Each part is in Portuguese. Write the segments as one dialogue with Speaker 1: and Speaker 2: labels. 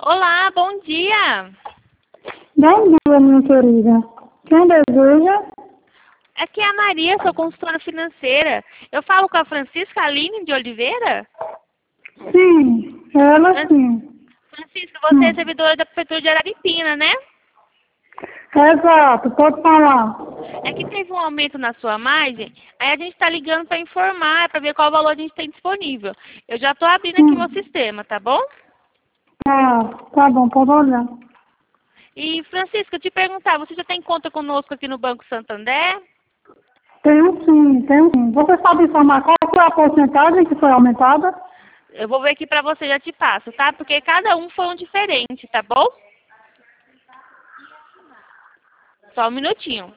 Speaker 1: Olá, bom dia.
Speaker 2: Bom dia, minha querida. Quem deseja?
Speaker 1: Aqui é a Maria, sou consultora financeira. Eu falo com a Francisca Aline de Oliveira?
Speaker 2: Sim, ela sim.
Speaker 1: Francisca, você é servidora da Prefeitura de Araripina, né?
Speaker 2: Exato, pode falar.
Speaker 1: É que teve um aumento na sua margem, aí a gente está ligando para informar, para ver qual valor a gente tem disponível. Eu já estou abrindo aqui meu sistema, tá bom?
Speaker 2: Tá bom, pode olhar.
Speaker 1: E, Francisca, eu te perguntar, você já tem conta conosco aqui no Banco Santander?
Speaker 2: Tenho sim. Você sabe informar qual foi a porcentagem que foi aumentada?
Speaker 1: Eu vou ver aqui para você, já te passo, tá? Porque cada um foi um diferente, tá bom? Só um minutinho.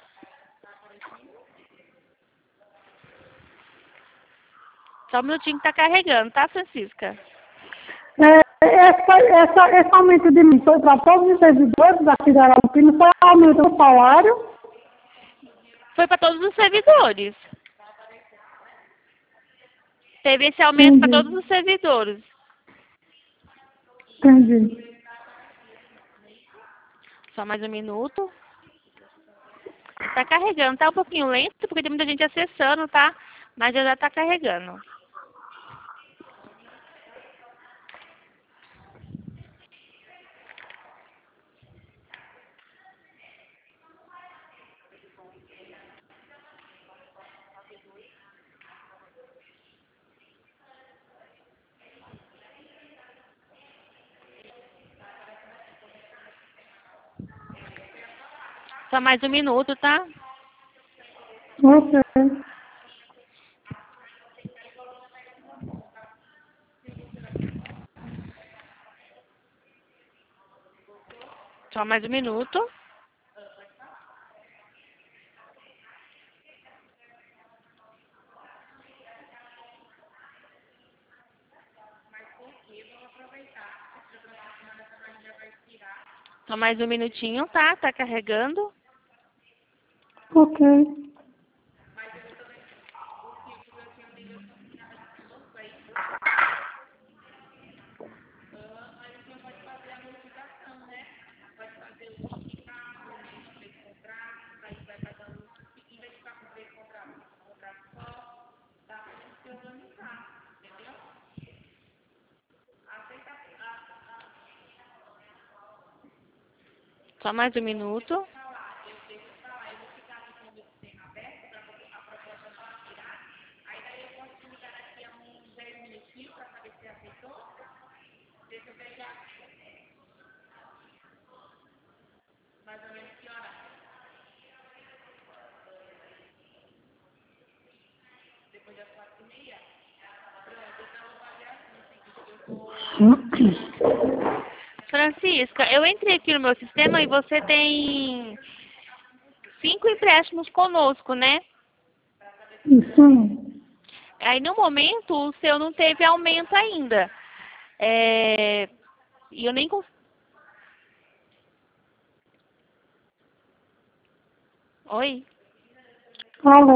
Speaker 1: Só um minutinho que tá carregando, tá, Francisca?
Speaker 2: Esse aumento de mim foi para todos os servidores daqui da Arapina, foi aumento do salário?
Speaker 1: Foi para todos os servidores. Teve esse aumento para todos
Speaker 2: Entendi,
Speaker 1: os servidores.
Speaker 2: entendi.
Speaker 1: Só mais um minuto. Tá carregando, tá um pouquinho lento, porque tem muita gente acessando, tá? Mas já tá carregando. Só mais um minuto, tá?
Speaker 2: Ok.
Speaker 1: Só mais um minuto. Só mais um minutinho, tá? Tá carregando.
Speaker 2: Ok.
Speaker 1: Só mais um minuto. Francisca, eu entrei aqui no meu sistema e você tem 5 empréstimos conosco, né?
Speaker 2: Sim.
Speaker 1: Aí, no momento, o seu não teve aumento ainda. E eu nem... Oi?
Speaker 2: Alô?